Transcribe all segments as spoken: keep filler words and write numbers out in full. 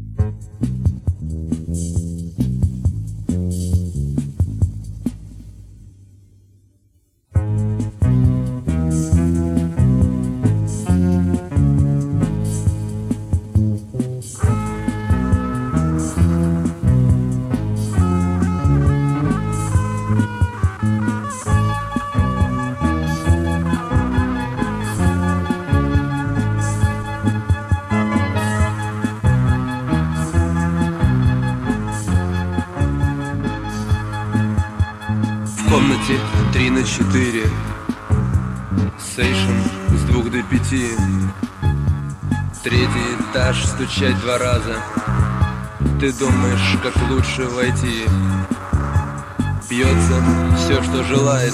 В комнате три на четыре, сейшн с двух до пяти. Третий этаж, стучать два раза. Ты думаешь, как лучше войти. Пьется все, что желает.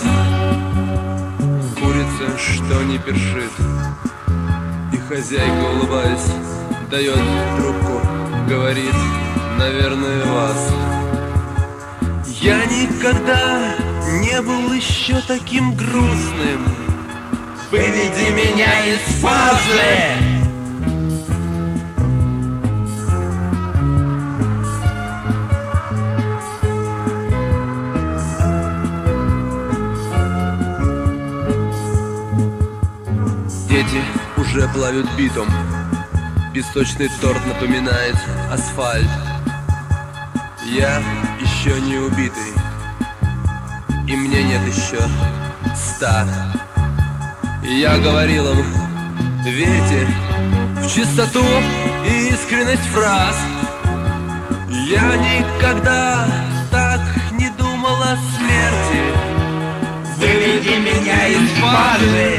Курица, что не першит. И хозяйка, улыбаясь, дает трубку, говорит: наверное, вас. Я никогда не был еще таким грустным. Выведи меня из фазы. Дети уже плавят битум. Песочный торт напоминает асфальт. Я еще не убитый, и мне нет еще ста. И я говорил им: верьте в чистоту и искренность фраз. Я никогда так не думал о смерти. Выведи меня из фазы.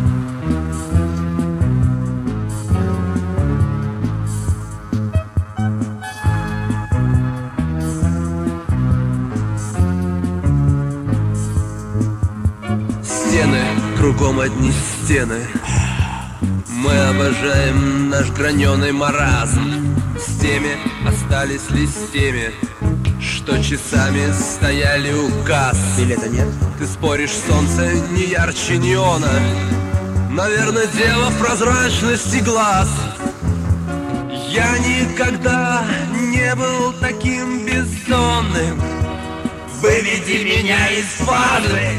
Стены, кругом одни стены. Мы обожаем наш граненый маразм. С теми остались ли с теми, что часами стояли у касс. Билета нет? Ты споришь, солнце не ярче неона. Наверное, дело в прозрачности глаз. Я никогда не был таким бездонным. Выведи меня из фазы.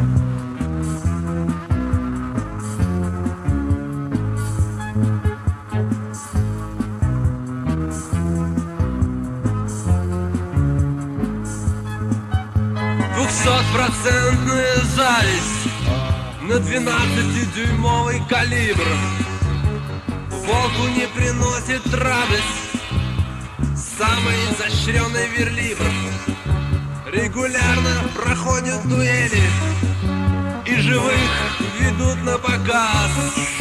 Двухсотпроцентная зависть на двенадцатидюймовый калибр. Волку не приносит радость самый изощренный верлибр. Регулярно проходят дуэли, и живых ведут на показ.